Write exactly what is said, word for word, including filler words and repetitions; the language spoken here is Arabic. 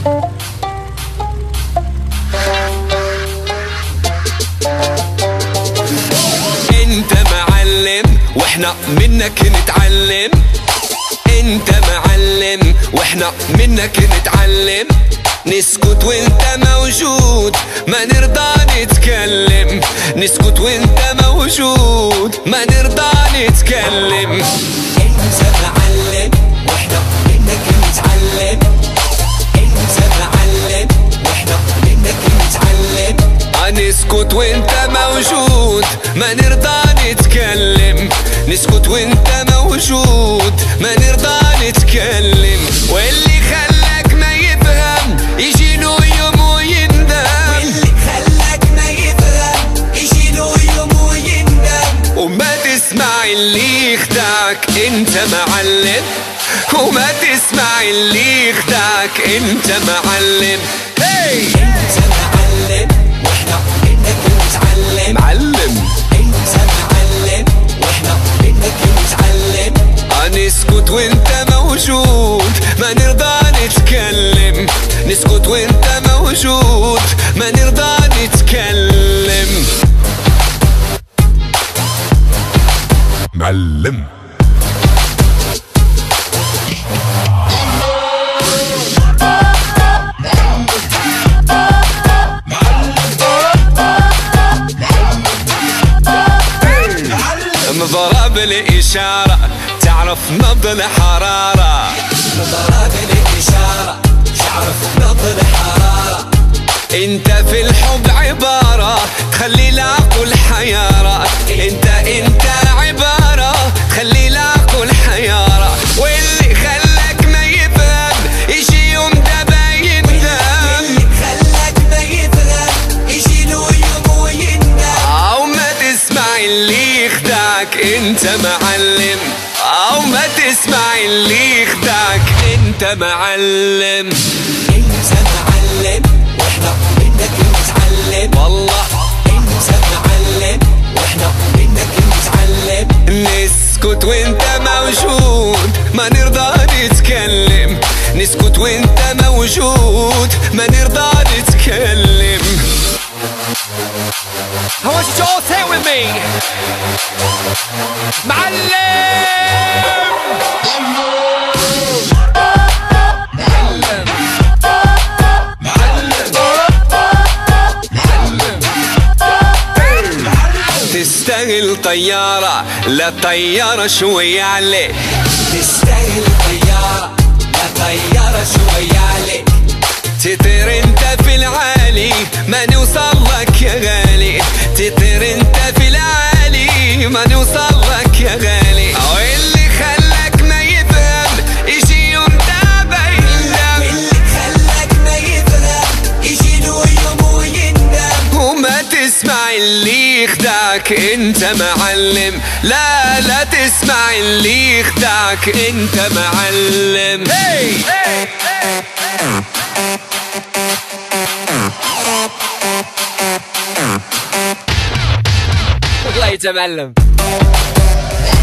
انت معلم واحنا منك نتعلم، انت معلم واحنا منك نتعلم، نسكت وانت موجود ما نرضى نتكلم، نسكت وانت موجود ما نرضى نتكلم. انت معلم واحنا منك نتعلم، انت معلم واحنا منك نتعلم، نسكت وانت موجود ما نرضى نتكلم، نسكت وانت موجود ما نرضى نتكلم. واللي خلاك ما يفهم يجي له يوم ويندم، واللي خلاك ما يفهم يجي له يوم ويندم، وما تسمع اللي يخدعك انت معلم، وما تسمع اللي يخدعك انت معلم. هي انت معلم واحنا منك نتعلم، معلم انت معلم واحنا منك نتعلم، نسكت وانت موجود ما نرضى نتكلم، نسكت وانت موجود ما نرضى نتكلم. معلم مضرب الإشارة تعرف نبض الحرارة، مضرب الإشارة تعرف نبض الحرارة، انت في الحب عبارة تخلي العقل حيارة، انت انت عبارة تخلي العقل حيارة. واللي خلاك ما يفهم يجي يوم دابا يندم، واللي خلاك ما يفهم يجي له يوم ويندم، او ما تسمع اللي يخدعك انت معلم، او ما تسمع اللي يخدعك انت معلم. انت معلم واحنا منك نتعلم، والله انت معلم واحنا منك نتعلم، نسكت وانت موجود ما نرضى نتكلم، نسكت وانت موجود ما نرضى نتكلم. I want you to all say it with me. معلم تستاهل طيارة لا طيارة شوية عليك، تستاهل طيارة لا طيارة شوية عليك، تطير انت في العالي ما نوصل لك يا غالي، تطير انت في العالي ما نوصل لك يا غالي. واللي خلاك ما يفهم يجي يوم دابا يندم، واللي خلاك ما يفهم يجي له يوم ويندم، وما تسمع اللي يخدعك انت معلم، لا لا تسمع اللي يخدعك انت معلم. hey! hey! والله يتمعلم.